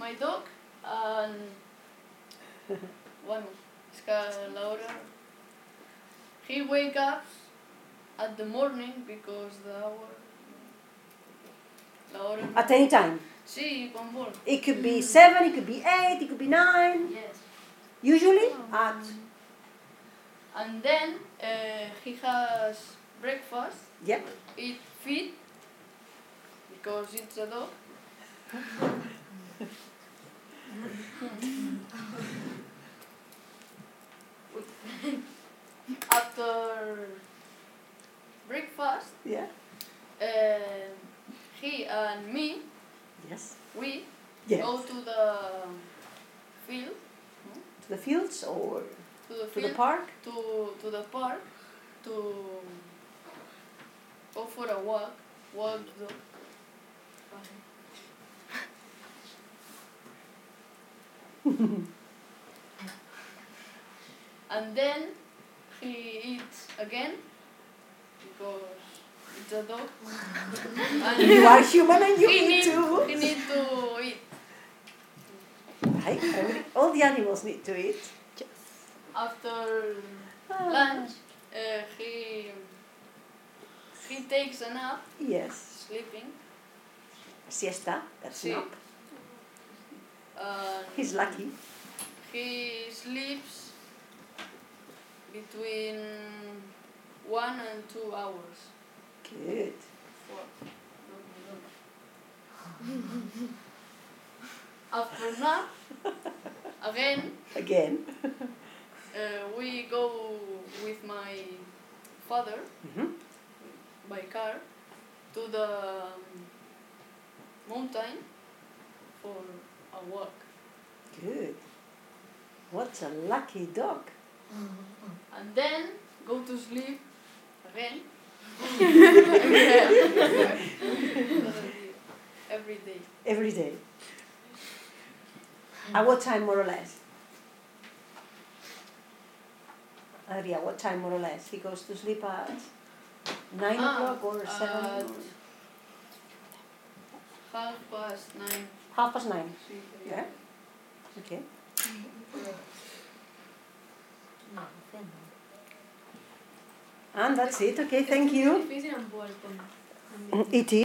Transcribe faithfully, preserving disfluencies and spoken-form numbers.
my dog, and one Laura. He wake up at the morning because the hour. Laura. At any time? Sí, con vol. It could be seven, it could be eight, it could be nine. Yes. Usually at. And then uh, he has breakfast. Yep. Eat feed because it's a dog. After breakfast, yeah, uh, he and me, yes, we yes. go to the field. To the fields or to the, to field, the park? To to the park to go for a walk. Walk the dog. And then he eats again because it's a dog. And you are human and you he eat need, too. He needs to eat. Right? Every, all the animals need to eat. Yes. After ah. lunch, uh, he he takes a nap. Yes. Sleeping. Siesta. That's sí. nap. Uh, He's lucky. He sleeps between one and two hours. Good. Four. After nap, again. Again. uh, we go with my father mm-hmm. by car to the mountain for a walk. Good. What a lucky dog. And then go to sleep again. Every day. Every day. At what time more or less? Adria, what time more or less? He goes to sleep at nine ah, o'clock or seven? At half past nine. Half past nine? Sí, yeah. Okay. And that's it. Okay, thank you. It is.